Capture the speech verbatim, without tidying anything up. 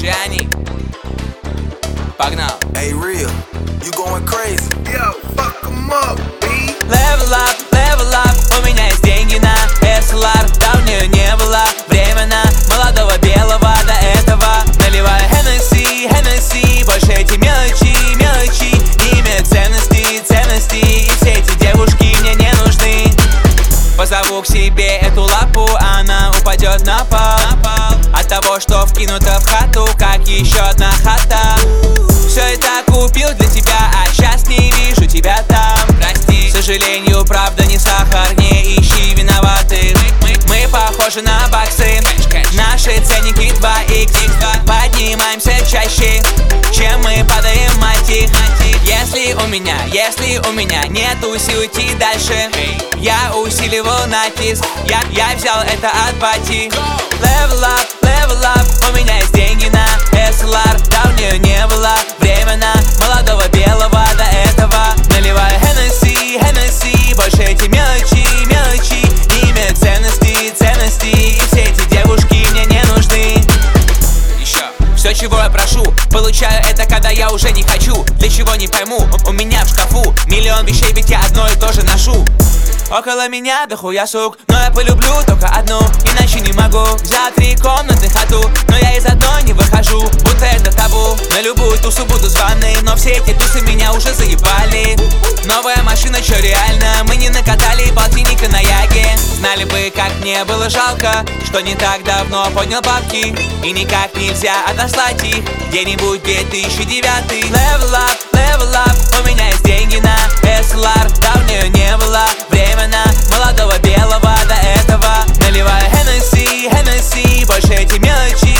Джиани. Погнал. Hey, real, you going crazy? Yo, fuck 'em up, B. Level up, level up, у меня есть деньги на эс эл ар. Давнее не было временно молодого белого до этого. Наливаю Hennessy, Hennessy, больше эти мелочи, мелочи не имеют ценности, ценности. И все эти девушки мне не нужны. Позову к себе эту лапу, она упадет на пол от того, что вкинута в хату, как еще одна хата. Все это купил для тебя, а сейчас не вижу тебя там. Прости, к сожалению, правда не сахар, не ищи виноватых. Мы, мы похожи на баксы, наши ценники два икс. Поднимаемся чаще, чем мы падаем, мать их. Если у меня, если у меня нету сил идти дальше, я усиливал натиск, я, я взял это от бати. Level up, level up, у меня есть деньги на эс эл ар. Давнее не было временно молодого белого до этого. Наливаю Hennessy, Hennessy, больше эти мелочи, мелочи не имеют ценности, ценности. И все эти девушки мне не нужны. Еще все, чего я прошу, получаю это, когда я уже не хочу. Для чего не пойму, у, у меня в шкафу миллион вещей, ведь я одно и то же ношу. Около меня дохуя сук, но я полюблю только одну, иначе не могу. Взял три комнаты хату, но я из одной не выхожу, будто это табу. На любую тусу буду званый, но все эти тусы меня уже заебали. Новая машина, чё реально, мы не накатали полтинника на яге. Знали бы, как мне было жалко, что не так давно поднял бабки, и никак нельзя отослать их где-нибудь две тысячи девятый. Level up, level up, у меня есть деньги на эс эл ар. Давнее не было временно молодого белого до этого. Наливаю Hennessy, Hennessy, больше эти мелочи,